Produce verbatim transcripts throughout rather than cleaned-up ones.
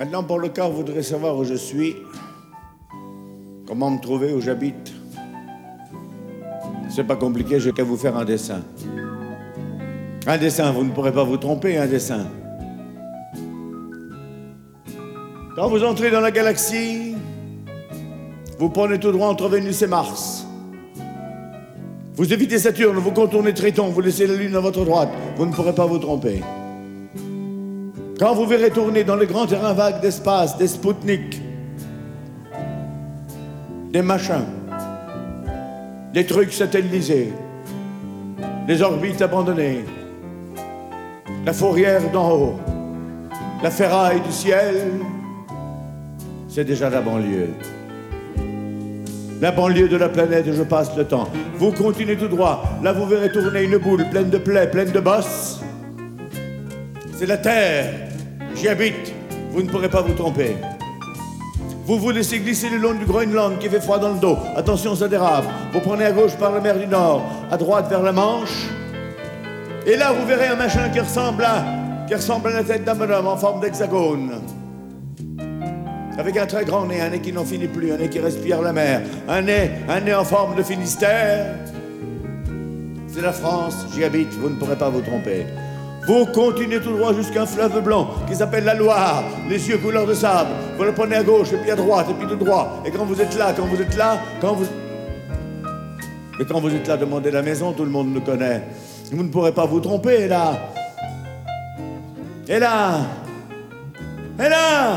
Maintenant, pour le cas où vous voudrez savoir où je suis, comment me trouver, où j'habite, c'est pas compliqué, j'ai qu'à vous faire un dessin. Un dessin, vous ne pourrez pas vous tromper, un dessin. Quand vous entrez dans la galaxie, vous prenez tout droit entre Vénus et Mars. Vous évitez Saturne, vous contournez Triton, vous laissez la Lune à votre droite, vous ne pourrez pas vous tromper. Quand vous verrez tourner dans les grands terrains vagues d'espace, des Spoutniks, des machins, des trucs satellisés, des orbites abandonnées, la fourrière d'en haut, la ferraille du ciel, c'est déjà la banlieue. La banlieue de la planète où je passe le temps. Vous continuez tout droit, là vous verrez tourner une boule pleine de plaies, pleine de bosses. C'est la Terre, j'y habite, vous ne pourrez pas vous tromper. Vous vous laissez glisser le long du Groenland qui fait froid dans le dos. Attention, ça dérape. Vous prenez à gauche par la mer du Nord, à droite vers la Manche. Et là, vous verrez un machin qui ressemble à, qui ressemble à la tête d'un bonhomme en forme d'hexagone. Avec un très grand nez, un nez qui n'en finit plus, un nez qui respire la mer. Un nez, un nez en forme de Finistère. C'est la France, j'y habite, vous ne pourrez pas vous tromper. Vous continuez tout droit jusqu'à un fleuve blanc qui s'appelle la Loire, les yeux couleur de sable. Vous le prenez à gauche, et puis à droite, et puis tout droit. Et quand vous êtes là, quand vous êtes là, quand vous... Et quand vous êtes là, demandez la maison, tout le monde nous connaît. Vous ne pourrez pas vous tromper, là. Et là. Et là.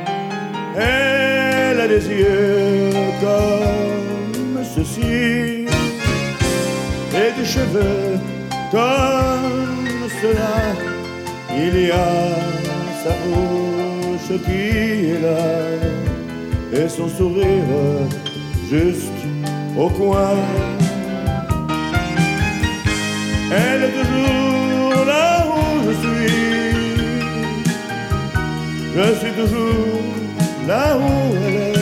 Elle a des yeux comme ceci, et des cheveux comme cela. Il y a sa bouche qui est là, et son sourire juste au coin. Elle est toujours là où je suis, je suis toujours là où elle est.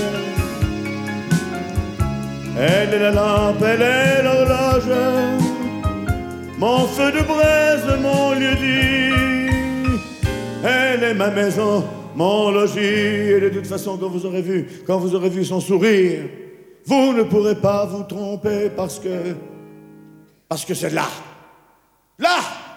Elle est la lampe, elle est l'horloge, mon feu de braise, mon lieu dit. Elle est ma maison, mon logis. Et de toute façon, quand vous aurez vu, quand vous aurez vu son sourire, vous ne pourrez pas vous tromper parce que, parce que c'est là, là.